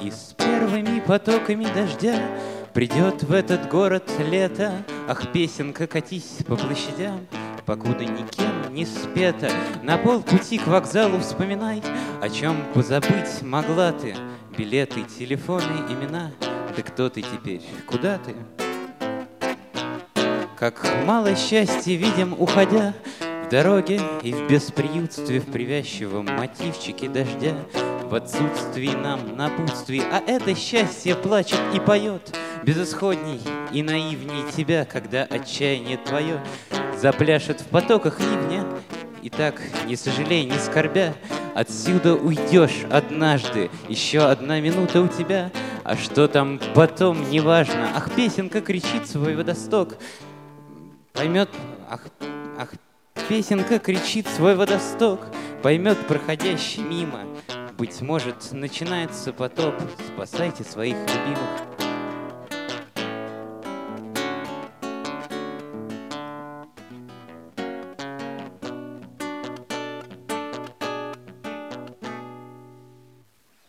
И с первыми потоками дождя придет в этот город лето. Ах, песенка, катись по площадям, покуда никем не спета. На полпути к вокзалу вспоминай, о чем позабыть могла ты. Билеты, телефоны, имена. Да кто ты теперь? Куда ты? Как мало счастья видим, уходя в дороге и в бесприютстве, в привязчивом мотивчике дождя, в отсутствии нам напутствий. А это счастье плачет и поет, безысходней и наивней тебя, когда отчаяние твое запляшет в потоках ливня. И так, не сожалей, не скорбя, отсюда уйдешь однажды. Еще одна минута у тебя, а что там потом, неважно. Ах, песенка кричит свой водосток, поймет, ах, песенка кричит свой водосток, поймет проходящий мимо. Быть может, начинается потоп, спасайте своих любимых.